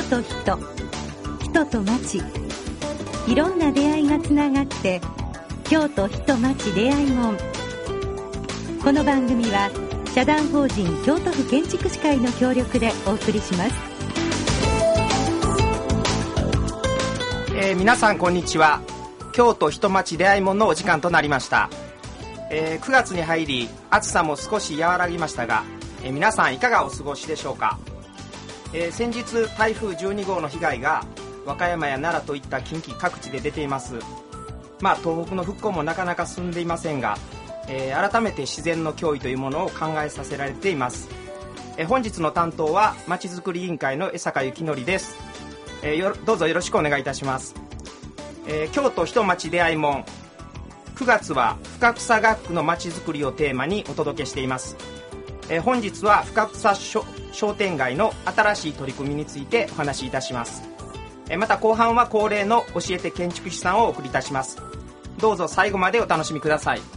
と人、人と町、いろんな出会いがつながって京都人町出会いもん。この番組は社団法人京都府建築士会の協力でお送りします。 皆さんこんにちは。京都人町出会いもんのお時間となりました。9月に入り暑さも少し和らぎましたが、皆さんいかがお過ごしでしょうか。先日台風12号の被害が和歌山や奈良といった近畿各地で出ています。東北の復興もなかなか進んでいませんが、改めて自然の脅威というものを考えさせられています。本日の担当はまちづくり委員会の江坂幸則です。どうぞよろしくお願いいたします。京都人町出会いもん、9月は深草学区のまちづくりをテーマにお届けしています。本日は深草商店街の新しい取り組みについてお話しいたします。また後半は恒例の教えて建築士さんをお送りいたします。どうぞ最後までお楽しみください。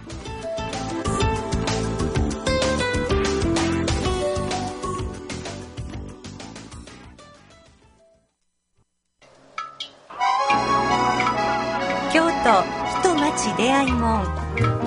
京都人町出会いもん。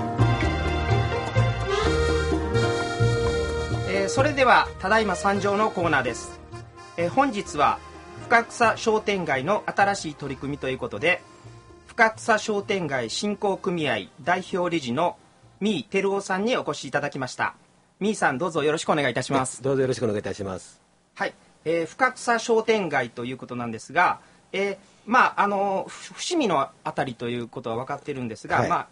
それではただいま参上のコーナーです。本日は深草商店街の新しい取り組みということで、深草商店街振興組合代表理事の三井照夫さんにお越しいただきました。三井さん、どうぞよろしくお願いいたします。 どうぞよろしくお願いいたします。 はい、深草商店街ということなんですが、伏見のあたりということは分かっているんですが、はい、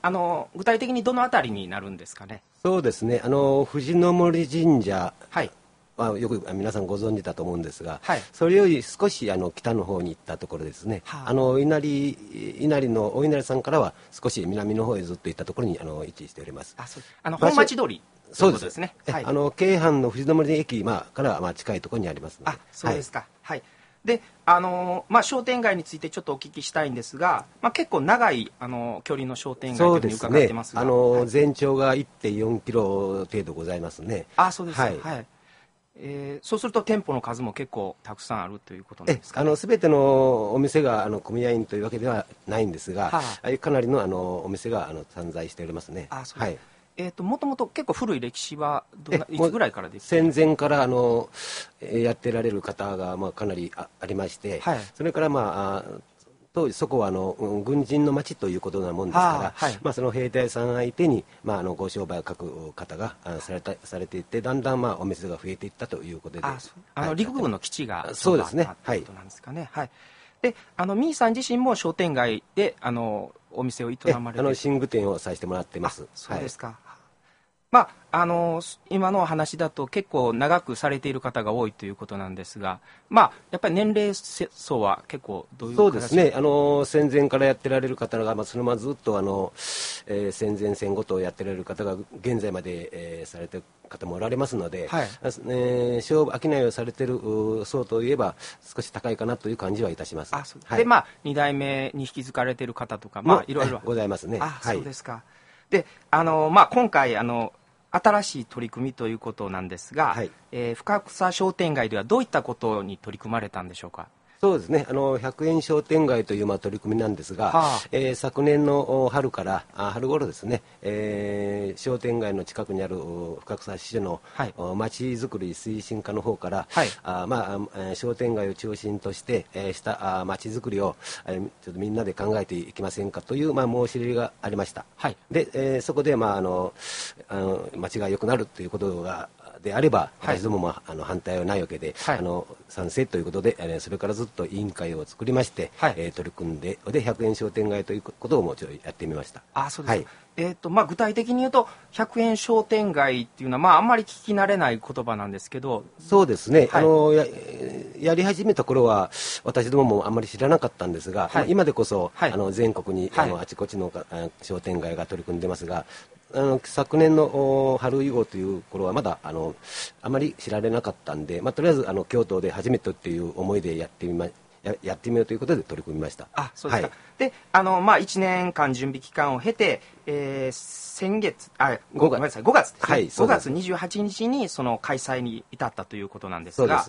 具体的にどのあたりになるんですかね。 そうですね、藤の森神社、 はいよく皆さんご存知だと思うんですが、 はい、 それより少し北の方に行ったところですね、稲荷のお稲荷さんからは少し南の方へずっと行ったところに位置しております。 本町通りそうですですね。 はい、京阪の藤の森駅、からは近いところにありますので。 そうですか。はい、で商店街についてちょっとお聞きしたいんですが、結構長い距離の商店街というふうに伺ってますが、 そうですね、全長が 1.4 キロ程度ございますね。 そうですか。はい、そうすると店舗の数も結構たくさんあるということなんですかね。 全てのお店が組合員というわけではないんですが、かなりのお店が散在しておりますね。 そうです。もともと結構古い歴史はいつぐらいからですか。 戦前からやってられる方がかなり ありまして、はい、それから当時そこは軍人の町ということなもんですから、はい、その兵隊さん相手に、ご商売を書く方がされていって、だんだんお店が増えていったということで、 陸軍の基地がそうですね、 ということなんですかね。はい、で三井さん自身も商店街でお店を営まれて寝具店をさせてもらっています。 そうですか。今のお話だと結構長くされている方が多いということなんですが、やっぱり年齢層は結構どういう形で。 そうですね、戦前からやってられる方が、そのままずっと戦前戦後とやってられる方が現在まで、されている方もおられますので、はい、商いをされている層といえば少し高いかなという感じはいたします。 で、2代目に引き継がれている方とか、いろいろございますね。 そうですか。で今回新しい取り組みということなんですが、はい、深草商店街ではどういったことに取り組まれたんでしょうか。 そうですね、100円商店街という取り組みなんですが、昨年の春から春頃ですね、商店街の近くにある深草市のまちづくり推進課の方から、商店街を中心としてしたまちづくりをちょっとみんなで考えていきませんかという申し入れがありました。はい、でそこで町が良くなるということがであれば、私どもも反対はないわけで、賛成ということで、それからずっと委員会を作りまして、取り組んで、100円商店街ということをもうちょいやってみました。 そうですか。具体的に言うと100円商店街っていうのは、あんまり聞き慣れない言葉なんですけど。 そうですね、やり始めた頃は私どももあんまり知らなかったんですが、今でこそ、全国にあちこちの商店街が取り組んでますが、昨年の春以後という頃はまだあまり知られなかったんで、とりあえず京都で初めてという思いでやってみようということで取り組みました。 そうですか。で1年間準備期間を経て、5月ですね、5月28日にその開催に至ったということなんですが、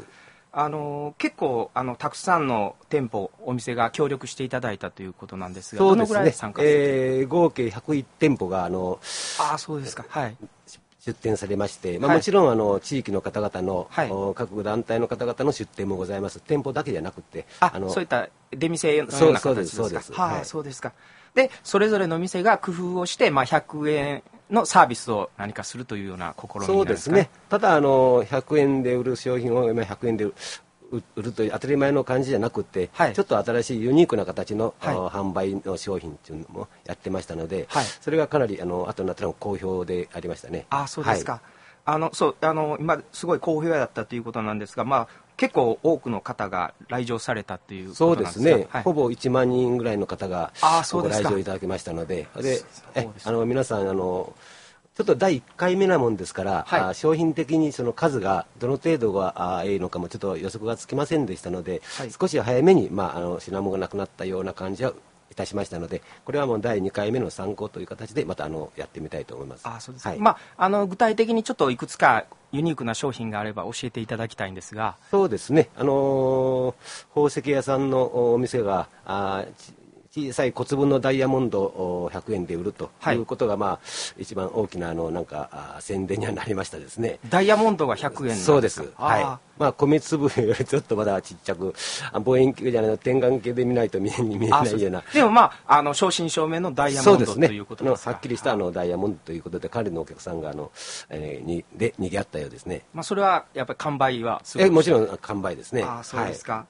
結構たくさんの店舗お店が協力していただいたということなんですが、 そうですね、 どのぐらい参加して合計101店舗がそうですか、はい、 出店されまして、もちろん地域の方々の、各団体の方々の出店もございます。店舗だけじゃなくて、 そういった出店のような形ですか。そうです、そうですか。でそれぞれの店が工夫をして、100円のサービスを何かするというような試みなんですかね。 ただ100円で売る商品を今100円で売るという当たり前の感じじゃなくて、ちょっと新しいユニークな形の、販売の商品というのもやってましたので、それがかなり後になったら好評でありましたね。 そうですか。今すごい好評だったということなんですが、結構多くの方が来場されたということなんですか。 そうですね、ほぼ1万人ぐらいの方がご来場いただきましたので、皆さんちょっと第1回目なもんですから、商品的にその数がどの程度がいいのかもちょっと予測がつきませんでしたので、少し早めに、品物がなくなったような感じはいたしましたので、これはもう第2回目の参考という形でまたやってみたいと思います。 そうですか。具体的にちょっといくつかユニークな商品があれば教えていただきたいんですが。 そうですね、宝石屋さんのお店が小さい小粒のダイヤモンドを100円で売るということが、一番大きな宣伝にはなりましたですね。 ダイヤモンドが100円なんですか。 そうです。米粒よりちょっとまだちっちゃく、望遠鏡じゃない点眼鏡で見ないと見えないような。 でも正真正銘のダイヤモンドということですか。 はっきりしたダイヤモンドということで、彼のお客さんがで賑わったようですね。 それはやっぱり完売はする。 もちろん完売ですね。 そうですか。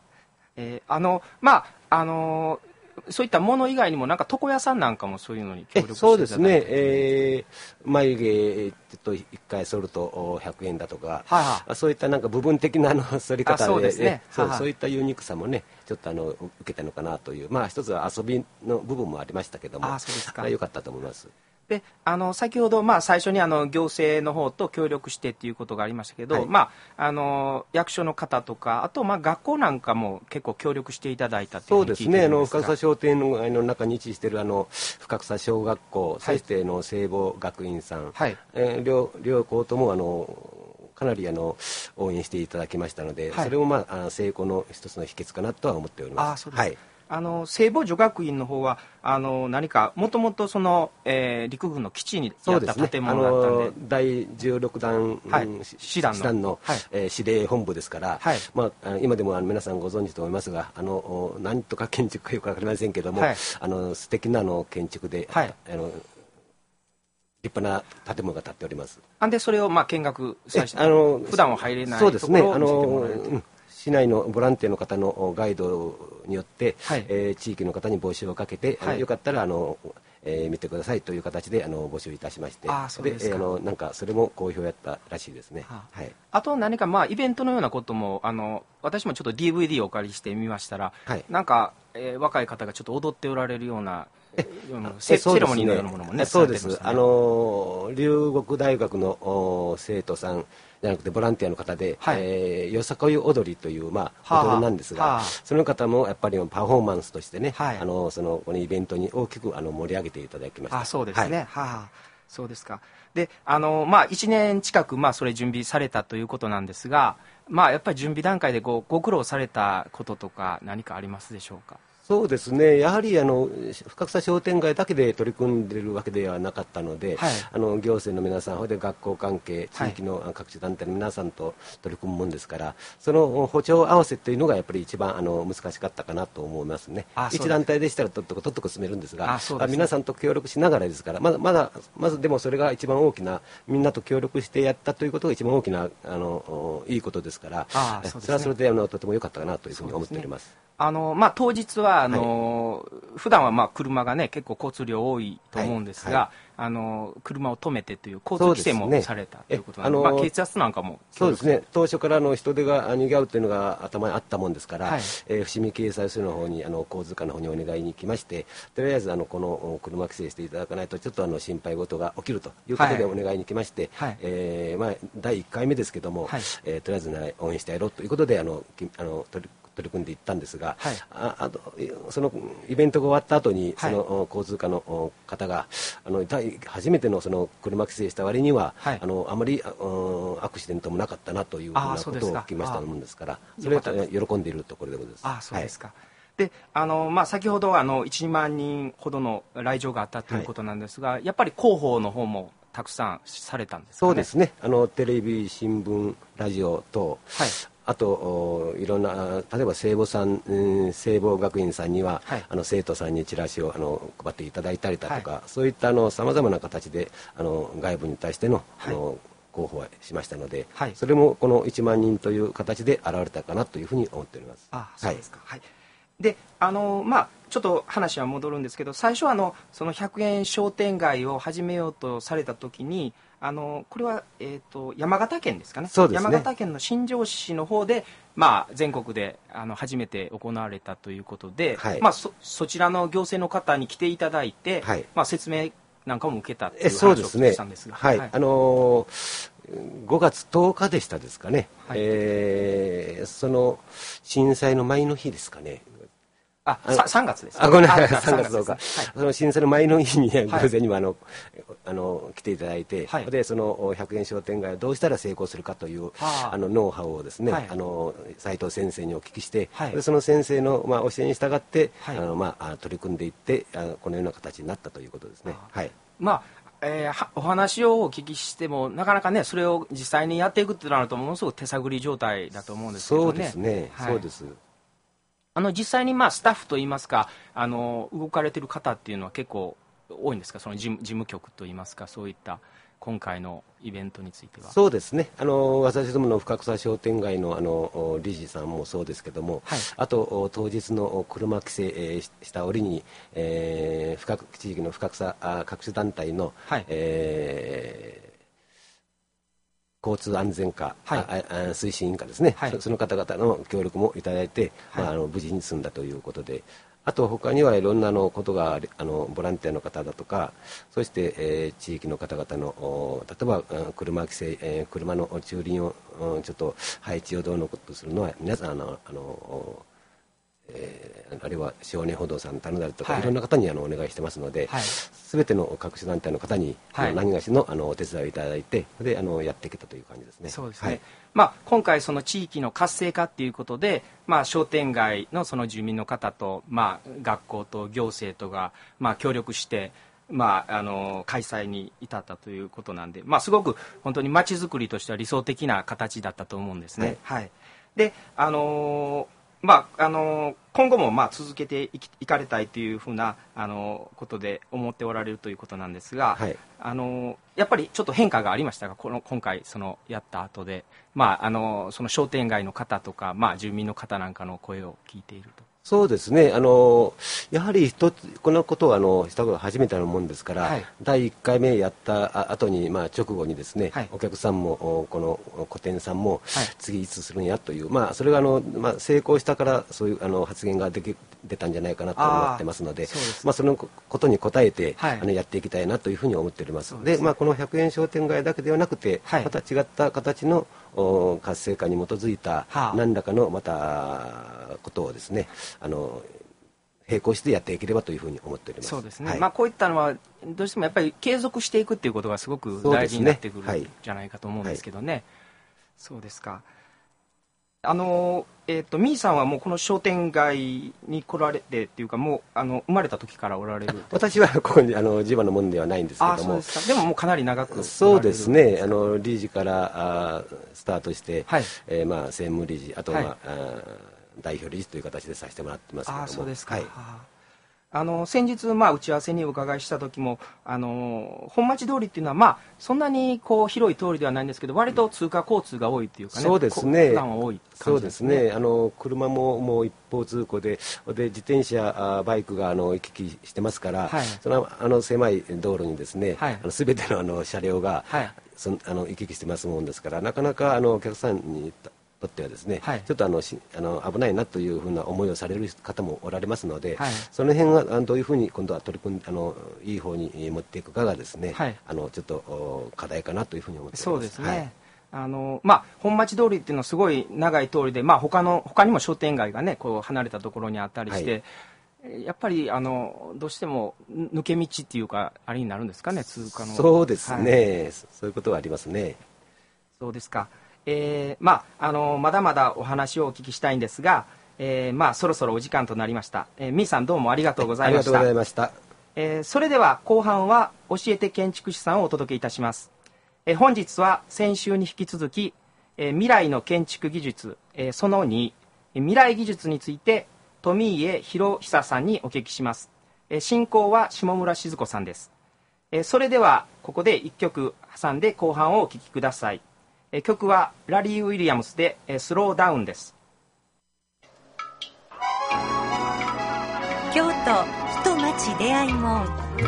そういったもの以外にも床屋さんなんかもそういうのに協力していただいて。 そうですね、眉毛と1回剃ると100円だとか、そういった部分的な剃り方で、そういったユニークさもねちょっと受けたのかなという、一つは遊びの部分もありましたけども、良かったと思います。 で先ほど、最初に行政の方と協力してっていうことがありましたけど、役所の方とか、あと学校なんかも結構協力していただいたというふうに聞いてるんですが。 そうですね、深草商店街の中に位置している深草小学校、そして聖母学院さん、両校ともかなり応援していただきましたので、それも成功の一つの秘訣かなとは思っております。 聖母女学院の方は何かもともと陸軍の基地にあった建物だったんで、 第16団師団の司令本部ですから、今でも皆さんご存知と思いますが、何とか建築かよく分かりませんけども、素敵な建築で、立派な建物が建っております。 でそれを見学させて、普段は入れないところを見せてもらえるという。 市内のボランティアの方のガイドによって、地域の方に募集をかけて、よかったら見てくださいという形で募集いたしまして、それも好評やったらしいですね。 あと何かイベントのようなことも私もちょっと DVD をお借りしてみましたら、若い方がちょっと踊っておられるようなセレモニーのようなものもね。 そうです。龍谷大学の生徒さんじゃなくてボランティアの方で、よさこい踊りという踊りなんですが、その方もやっぱりパフォーマンスとしてね、このイベントに大きく盛り上げていただきました。 そうですね。そうですか。で1年近くそれ準備されたということなんですが、やっぱり準備段階でご苦労されたこととか何かありますでしょうか。 そうですね、やはり深草商店街だけで取り組んでいるわけではなかったので、行政の皆さん、で学校関係、地域の各種団体の皆さんと取り組むもんですから、その歩調合わせというのがやっぱり一番難しかったかなと思いますね。一団体でしたらとっとく進めるんですが、皆さんと協力しながらですから、まずでもそれが一番大きな、みんなと協力してやったということが一番大きないいことですから、それはそれでとても良かったかなというふうに思っております。 当日は普段は車がね結構交通量多いと思うんですが、車を止めてという交通規制もされたということなので、血圧なんかもそうですね、当初から人手が賑わうというのが頭にあったもんですから、伏見警察署の方に交通課の方にお願いに行きまして、とりあえずこの車規制していただかないとちょっと心配事が起きるということでお願いに来まして、第1回目ですけども、とりあえず応援してやろうということで取取り組んでいったんですが、あとそのイベントが終わった後にその交通課の方が初めてのその車規制した割には、あまりアクシデントもなかったなというふうなことを聞きましたもんですから、それは喜んでいるところでございます。 そうですか。で先ほど1万人ほどの来場があったということなんですが、やっぱり広報の方もたくさんされたんですかね。 そうですね、テレビ、新聞、ラジオ等、あといろんな、例えば聖母学院さんには、生徒さんにチラシを配っていただいたりだとか、そういったさまざまな形で外部に対しての広報はしましたので、それもこの1万人という形で現れたかなというふうに思っております。 そうですか。でちょっと話は戻るんですけど、最初はその100円商店街を始めようとされた時にこれは、山形県ですかね。そうですね、山形県の新庄市の方で、全国で初めて行われたということで、そちらの行政の方に来ていただいて、説明なんかも受けたという話を聞いたんですが、 5月10日でしたですかね、その震災の前の日ですかね。 3月です、 ごめんなさい、3月10日、その震災の前の日に偶然にも来ていただいて、でその100円商店街をどうしたら成功するかというノウハウをですね、斉藤先生にお聞きして、でその先生の教えに従って取り組んでいって、このような形になったということですね。 お話をお聞きしてもなかなかね、それを実際にやっていくとなるとものすごく手探り状態だと思うんですけどね。 そうですね、そうです。 実際にスタッフといいますか動かれている方っていうのは結構多いんですか。その事務局といいますか、そういった今回のイベントについては。 そうですね、私どもの深草商店街の理事さんもそうですけども、あと当日の車規制した折に、地域の深草各種団体の、交通安全課、推進委員課ですね、その方々の協力もいただいて、無事に済んだということで、あと他にはいろんなことがボランティアの方だとか、そして、地域の方々の例えば車規制、車の駐輪をちょっと配置をどうのことするのは皆さんあるいは少年報道さん頼んだりとか、いろんな方にお願いしてますので、全ての各種団体の方に何がしのお手伝いをいただいて、でやっていけたという感じですね。 そうですね。今回その地域の活性化っていうことで、商店街のその住民の方と、学校と行政とが、協力して、開催に至ったということなんで、すごく本当に街づくりとしては理想的な形だったと思うんですね。で今後も続けていかれたいというふうなことで思っておられるということなんですが、やっぱりちょっと変化がありましたが、今回やった後で、その商店街の方とか、住民の方なんかの声を聞いていると。 そうですね、やはりこのことをしたことが初めてのもんですから、第1回目やった後に、直後にですね、お客さんもこの個店さんも、次いつするんやという、それが成功したからそういう発言が出たんじゃないかなと思ってますので、そのことに応えて、やっていきたいなというふうに思っております。で、この100円商店街だけではなくて、また違った形の活性化に基づいた何らかのまたことをですね、並行してやっていければというふうに思っております。 そうですね、こういったのはどうしてもやっぱり継続していくっていうことがすごく大事になってくるんじゃないかと思うんですけどね。そうですか。みーさんはもうこの商店街に来られてっていうか、もう生まれた時からおられる。 私はここに地場のもんではないんですけども。 そうですか。でももうかなり長く。 そうですね、理事からスタートして、専務理事、あと代表理事という形でさせてもらってますけども。 そうですか。先日打ち合わせにお伺いした時も本町通りっていうのはそんなに広い通りではないんですけど、割と通過交通が多いっていうかね。 そうですね。 普段は多い感じですね。 そうですね。車ももう一方通行で自転車バイクが行き来してますから、その狭い道路にですね、全ての車両が行き来してますもんですから、なかなかお客さんにとってはですね、ちょっと危ないなというふうな思いをされる方もおられますので、その辺はどういうふうに今度は取り組んでいい方に持っていくかがですね、ちょっと課題かなというふうに思っています。 そうですね。 本町通りっていうのはすごい長い通りで、他にも商店街がねこう離れたところにあったりして、やっぱりどうしても抜け道っていうかあれになるんですかね、通過の。 そうですね、そういうことはありますね。 そうですか。まだまだお話をお聞きしたいんですが、そろそろお時間となりました。みーさんどうもありがとうございました。 ありがとうございました。 それでは後半は教えて建築士さんをお届けいたします。本日は先週に引き続き、未来の建築技術、その2、未来技術について富家博久さんにお聞きします。進行は下村静子さんです。それではここで1曲挟んで後半をお聴きください。曲はラリー・ウィリアムスでスローダウンです。 京都人町出会い門、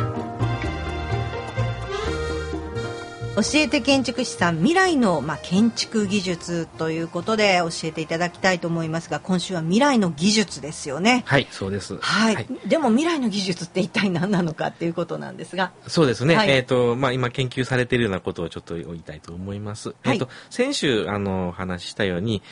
教えて建築士さん、未来の、建築技術ということで教えていただきたいと思いますが、今週は未来の技術ですよね。 はい、そうです。 はい。でも未来の技術って一体何なのかっていうことなんですが。 そうですね。今研究されているようなことをちょっと言いたいと思います。先週お話ししたように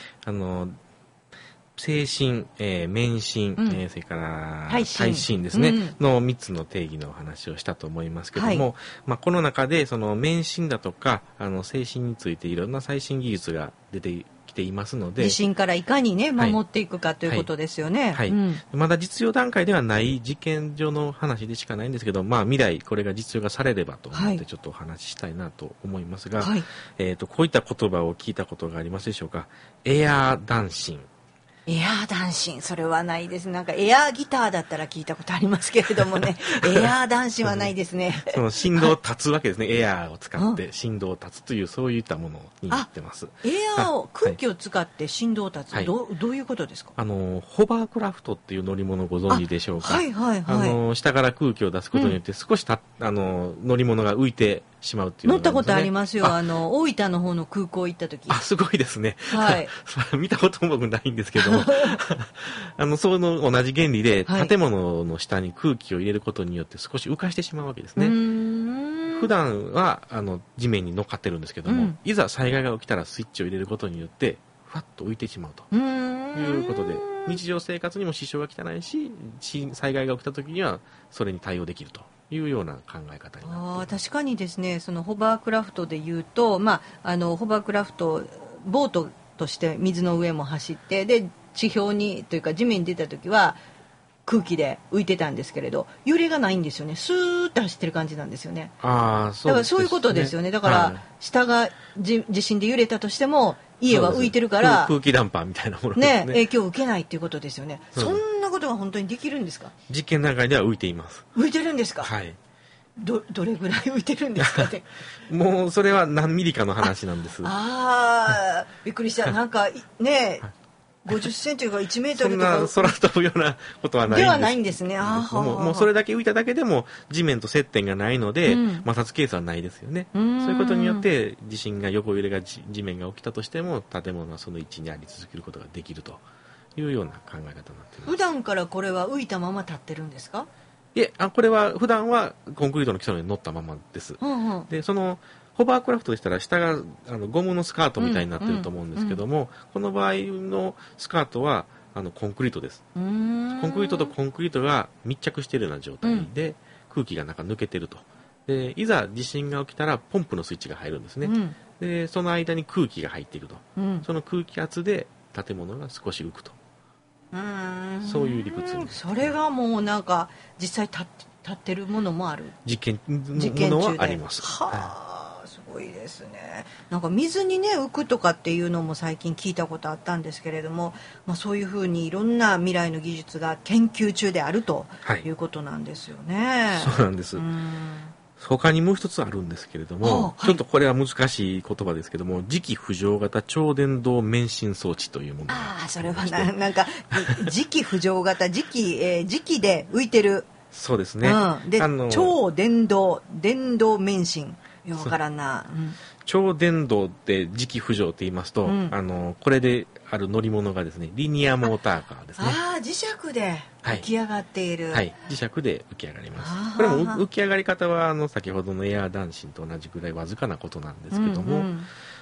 精神、免震、それから耐震ですね、の3つの定義のお話をしたと思いますけども、この中でその免震だとか精神についていろんな最新技術が出てきていますので、 地震からいかにね守っていくかということですよね。 まだ実用段階ではない実験上の話でしかないんですけど、未来これが実用がされればと思ってちょっとお話ししたいなと思いますが、こういった言葉を聞いたことがありますでしょうか。エアーダンシン。 エアーダンシン、それはないです。なんかエアーギターだったら聞いたことありますけれどもねエアーダンシンはないですね。 その振動を立つわけですね。エアーを使って振動を立つという、そういったものになってます。 エアーを、空気を使って振動を立つ、どういうことですか。 ホバークラフトっていう乗り物をご存知でしょうか。下から空気を出すことによって少し乗り物が浮いてしまうっていうのが、 乗ったことありますよ。大分の方の空港行った時。 すごいですね。見たこともないんですけどその同じ原理で、建物の下に空気を入れることによって少し浮かしてしまうわけですね。普段は地面に乗っかってるんですけども、いざ災害が起きたらスイッチを入れることによってふわっと浮いてしまうということで、日常生活にも支障がきたないし、災害が起きた時にはそれに対応できるというような考え方になっています。 確かにですね、そのホバークラフトでいうと、ホバークラフトボートとして水の上も走って、で地表にというか地面に出た時は空気で浮いてたんですけれど、揺れがないんですよね。スーッと走ってる感じなんですよね。だからそういうことですよね。だから、下が地震で揺れたとしても家は浮いてるから、 空気ダンパーみたいなものですね。 影響を受けないっていうことですよね。そんなことが本当にできるんですか。 実験段階では浮いています。 浮いてるんですか。 はい。 どれぐらい浮いてるんですかね。 もうそれは何ミリかの話なんです。 びっくりした。なんかね、50センチとか1メートルとか。 そんな空飛ぶようなことはないんです。 ではないんですね。 もうそれだけ浮いただけでも地面と接点がないので、摩擦ケースはないですよね。そういうことによって地震が、横揺れが地面が起きたとしても建物はその位置にあり続けることができるというような考え方になっています。 普段からこれは浮いたまま立ってるんですか。 いえ、これは普段はコンクリートの基礎に乗ったままです。で、そのホバークラフトでしたら下がゴムのスカートみたいになってると思うんですけども、この場合のスカートはコンクリートです。コンクリートとコンクリートが密着しているような状態で、空気が中抜けてると。で、いざ地震が起きたらポンプのスイッチが入るんですね。で、その間に空気が入っていると。その空気圧で建物が少し浮くと。そういう理屈に。 それがもうなんか実際立ってるものもある。 実験のものはあります。 すごいですね。なんか水にね浮くとかっていうのも最近聞いたことあったんですけれども、そういうふうにいろんな未来の技術が研究中であるということなんですよね。 そうなんです。他にもう一つあるんですけれども、ちょっとこれは難しい言葉ですけども、磁気浮上型超電導免震装置というものがそれはなんか磁気浮上型磁気で浮いてる。 そうですね。 で超電導免震。わからんな。 超電導って磁気浮上って言いますと、これである乗り物がですね、リニアモーターカーですね。 磁石で浮き上がっている。 磁石で浮き上がります。これも浮き上がり方は先ほどのエアーダンシンと同じぐらいわずかなことなんですけども、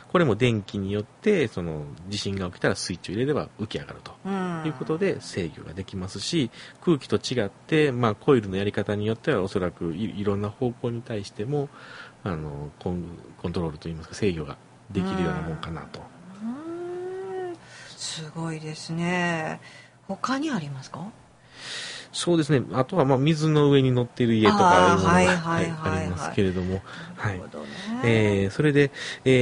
これも電気によってその地震が起きたらスイッチを入れれば浮き上がるということで制御ができますし、空気と違って、コイルのやり方によってはおそらく いろんな方向に対してもコントロールといいますか制御ができるようなもんかなと。 すごいですね。他にありますか？ そうですね。あとは水の上に乗っている家とかいうものがありますけれども、それで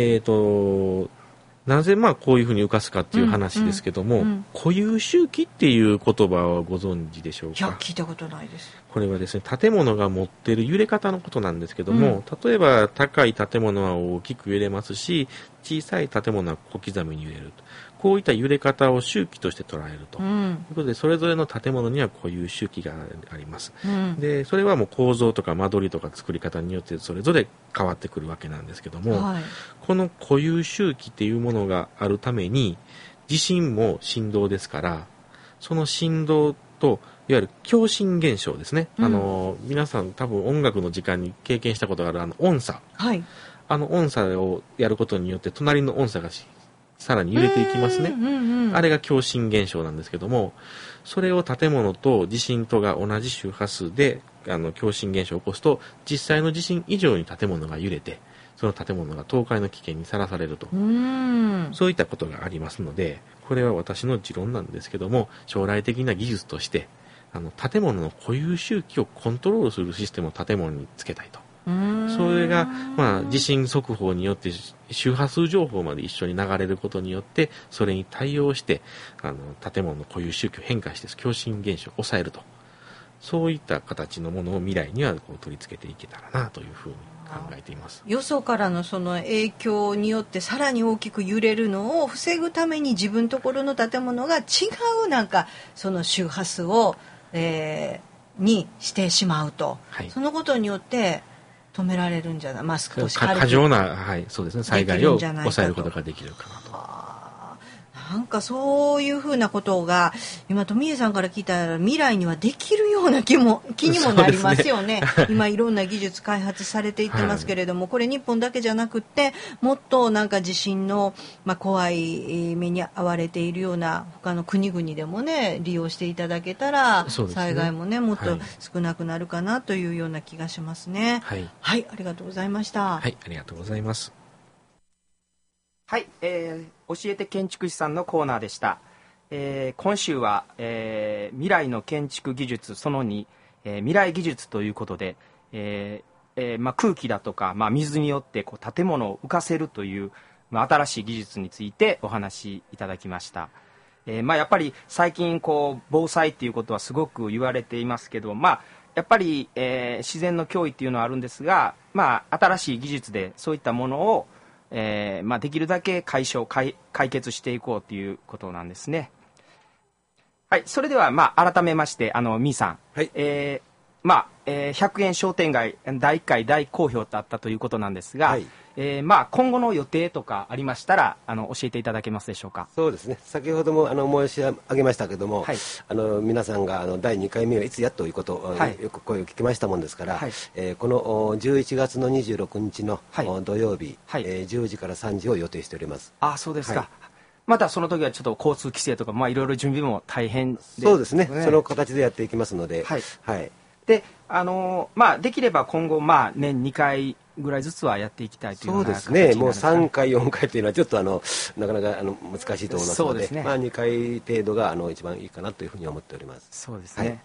なぜこういうふうに浮かすかっていう話ですけども、固有周期っていう言葉はご存知でしょうか？ いや、聞いたことないです。 これはですね、建物が持っている揺れ方のことなんですけども、例えば高い建物は大きく揺れますし、小さい建物は小刻みに揺れると。こういった揺れ方を周期として捉えるということで、それぞれの建物には固有周期があります。で、それはもう構造とか間取りとか作り方によってそれぞれ変わってくるわけなんですけども、この固有周期っていうものがあるために、地震も振動ですから、その振動といわゆる共振現象ですね、皆さん多分音楽の時間に経験したことがある音差、音差をやることによって隣の音差がさらに揺れていきますね。あれが共振現象なんですけども、それを建物と地震とが同じ周波数で共振現象を起こすと、実際の地震以上に建物が揺れて、その建物が倒壊の危険にさらされると、そういったことがありますので、これは私の持論なんですけども、将来的な技術として建物の固有周期をコントロールするシステムを建物につけたいと。それが、地震速報によって周波数情報まで一緒に流れることによって、それに対応して建物の固有周期を変化して共振現象を抑えると、そういった形のものを未来には取り付けていけたらなというふうに考えています。 よそからのその影響によってさらに大きく揺れるのを防ぐために、自分のところの建物が違うその周波数を、にしてしまうと、そのことによって止められるんじゃない、少し過剰な、そうですね、災害を抑えることができるかなと。 なんかそういうふうなことが今富江さんから聞いたら未来にはできるような気にもなりますよね。今いろんな技術開発されていってますけれども、これ日本だけじゃなくってもっと地震の、怖い目に遭われているような他の国々でもね利用していただけたら、災害もねもっと少なくなるかなというような気がしますね。はい、ありがとうございました。 はい、ありがとうございます。 はい、教えて建築士さんのコーナーでした。今週は、未来の建築技術その2、未来技術ということで、空気だとか、水によって建物を浮かせるという、新しい技術についてお話しいただきました。やっぱり最近防災っていうことはすごく言われていますけど、やっぱり、自然の脅威っていうのはあるんですが、新しい技術でそういったものをできるだけ解決していこうということなんですね。はい、それでは改めましてみーさん、100円商店街第1回大好評だったということなんですが、今後の予定とかありましたら教えていただけますでしょうか。 そうですね、先ほども申し上げましたけども、皆さんが第2回目はいつやということを、よく声を聞きましたもんですから、この11月の26日の土曜日、10時から3時を予定しております。 そうですか。またその時はちょっと交通規制とかいろいろ準備も大変で、 そうですね、その形でやっていきますので、 でできれば今後年2回ぐらいずつはやっていきたいというような形になるんですかね。 そうですね、もう3回4回というのはちょっとなかなか難しいと思いますので、2回程度が一番いいかなというふうに思っております。 そうですね、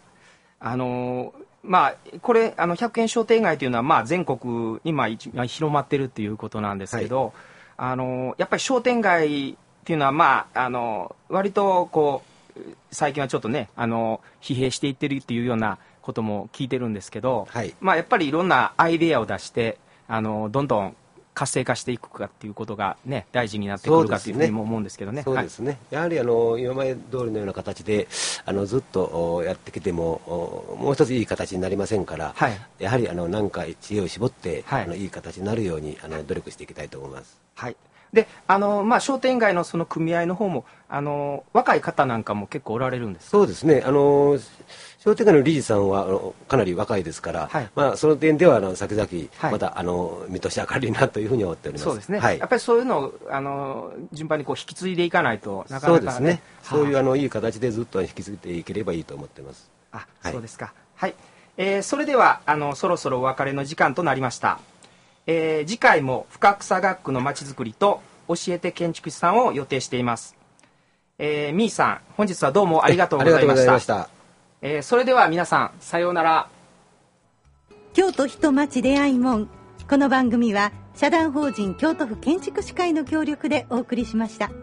これ100円商店街というのは全国に広まってるっていうことなんですけど、やっぱり商店街っていうのは割と最近はちょっとね疲弊していってるっていうようなことも聞いてるんですけど、やっぱりいろんなアイデアを出してどんどん活性化していくかっていうことがね大事になってくるかというふうにも思うんですけどね。 そうですね、やはり今まで通りのような形でずっとやってきてももう一ついい形になりませんから、やはり何か知恵を絞っていい形になるように努力していきたいと思います。 はい、 で商店街のその組合の方も若い方なんかも結構おられるんですか？ そうですね、商店街の理事さんはかなり若いですから、はい、その点では先々また、見通し明るいなというふうに思っております。 そうですね、 はい、 やっぱりそういうのを順番にこう引き継いでいかないとなかなか、ね、 そうですね、そういういい形でずっと引き継いでいければいいと思っています。 あ、そうですか。はい、それではそろそろお別れの時間となりました。次回も深草学区のまちづくりと教えて建築士さんを予定しています。みーさん、本日はどうもありがとうございました。それでは皆さん、さようなら。 京都人町出会い門。この番組は社団法人京都府建築士会の協力でお送りしました。